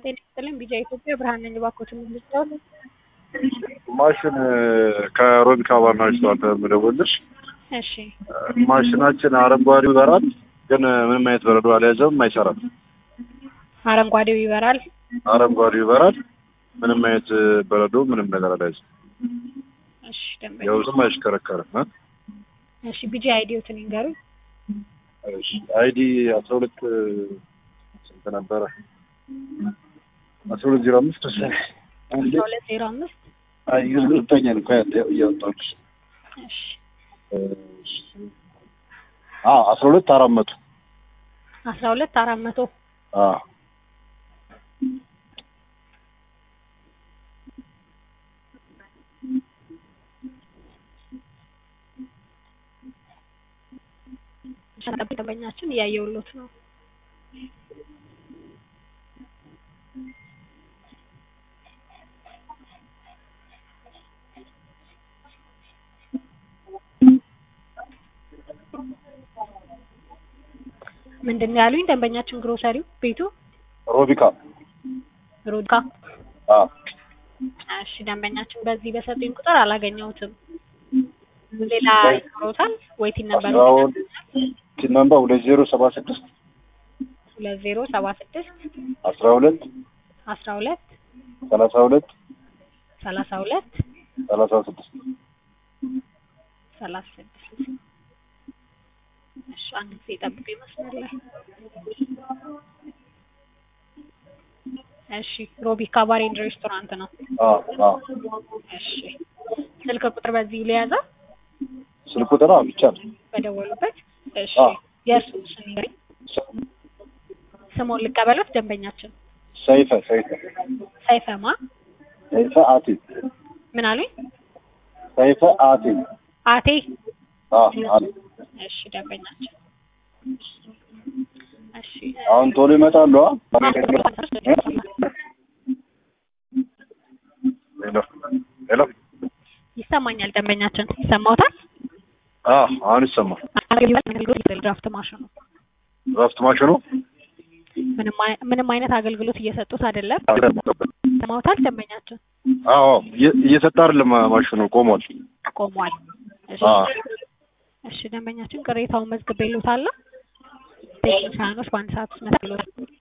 ጤና ይስጥልኝ ቢጃ ኢትዮጵያ ብርሃን ነኝ። እባክዎትን ልስጥዎት? ማሽን ከሮቢካ ባና ይስተዋል ተመደወልሽ። እሺ ማሽናችን አረንጓዴው ይበራል፣ ግን ምንም አይነት በረዶ አልያዘም፣ አይሰራም። አረንጓዴው ይበራል። አረንጓዴው ይበራል፣ ምንም አይነት በረዶ ምንም ነገር አልያዘም። እሺ ደንበኛ ያው ዝም አይሽከረከርም። እሺ ቢጃ አይዲዎትን ይንገሩኝ። እሺ አይዲ 12 ስንት ነበረ? 1205 ተሰለኝ 1205 አይግልተኛ ነው ያጣሁት። እሺ 12400 12400 ደንበኛችን እያየሁሎት ነው። ምንድነው ያሉኝ? ደንበኛችን ግሮሰሪው ቤቱ ሮቢካ። እሺ ደንበኛችን በዚህ በሰጡኝ ቁጥር አላገኘሁትም። ሌላ ይኖሮታል ወይ? ቲን ነበር 2076 2076 12 12 32 32 36 36 እሺ አንድ ጊዜ ጠብቁ ይመስላል። እሺ ሮቢካ ባር ኤንድ ሬስቶራንት ነው። እሺ ስልክ ቁጥር በዚህ ሊያዛ? ስልክ ቁጥር ብቻ በደወሉበት። እሺ የእርሱ ስም ይገኝ? ስሙን ልቀበሉት ደንበኛችን? ሰይፈማ ሰይፈ አቴ። ምን አሉኝ? ሰይፈ አቴ። አቴ። አቴ። እሺ ደንበኛችን እሺ አሁን ቶሎ ይመጣሉ። ሄሎ ይሰማኛል? ደንበኛችን ይሰማዎታል? አሁን ይሰማል። ድራፍት ማሽኑ ምንም አይነት አገልግሎት እየሰጡት አይደለም። ይሰማዎታል ደንበኛችን? እየሰጠ አይደለም፣ ማሽኑ ቆሟል። እሺ ደንበኛችን ቅሬታውን መዝግቤልዎታለሁ። ቴክኒሻኖች በአንድ ሰዓት ውስጥ መጥተው